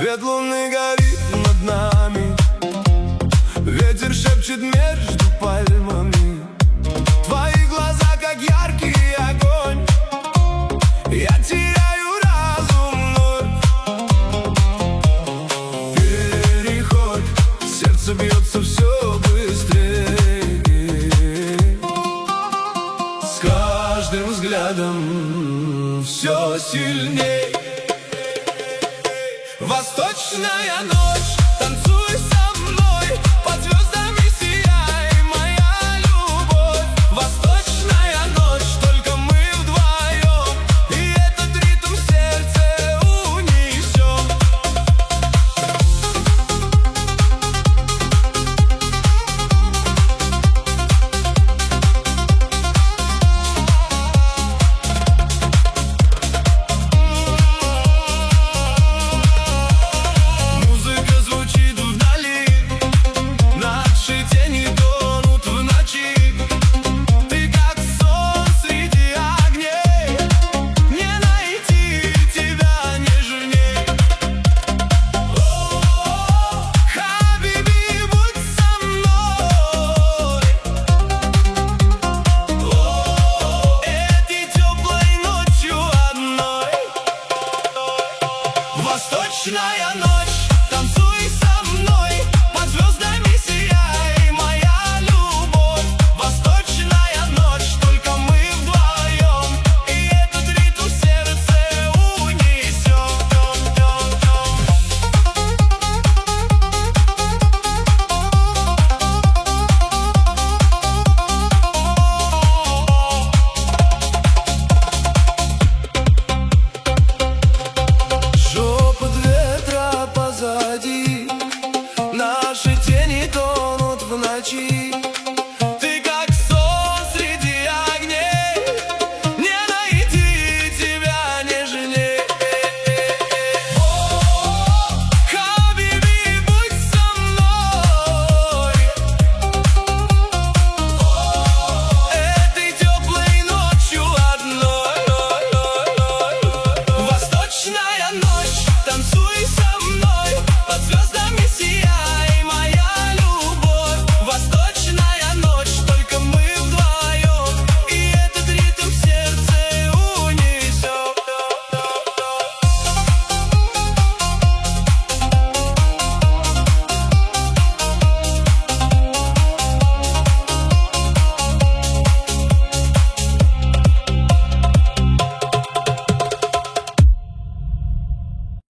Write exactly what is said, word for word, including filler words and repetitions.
Свет луны горит над нами, ветер шепчет между пальмами. Твои глаза, как яркий огонь, я теряю разум вновь. Переход, сердце бьется все быстрее, с каждым взглядом все сильней. Восточная ночь, танцуй со мной, под звездами сияй, моя любовь. Восточная ночь, только мы вдвоем, и этот ритм в сердце унесем. Восточная ночь.